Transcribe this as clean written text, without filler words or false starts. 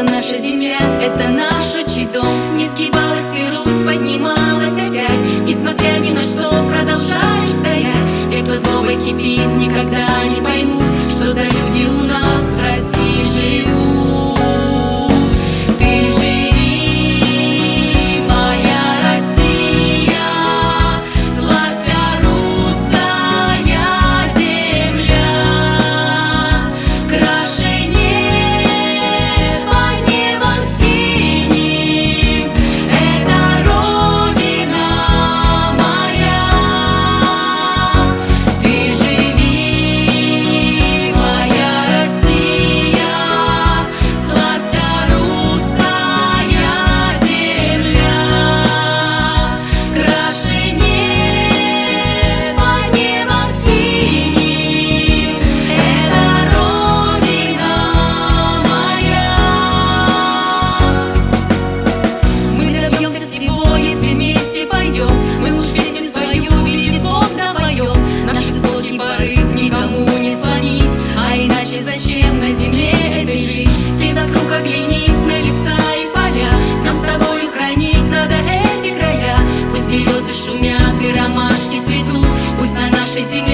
наша земля, это наш отчий дом. Не сгибалась ты, Русь, поднималась опять. Несмотря ни на что, продолжаешь стоять. Те, кто злобой кипит, никогда не поймут, что за люди у нас в России живут. Ты живи, моя Россия, славься, русская земля, краше неба небом синим, это Родина моя. Ты живи, моя Россия, славься, русская земля, краше неба небом синим, это Родина моя. Мы добьемся всего, если вместе пойдем. Мы уж песню свою видит Бог допоем. Наш высокий порыв никому не сломить, а иначе зачем на земле этой жить? Ты вокруг оглянись на леса и поля, нам с тобою хранить надо эти края. Пусть березы шумят и ромашки цветут, пусть на нашей земле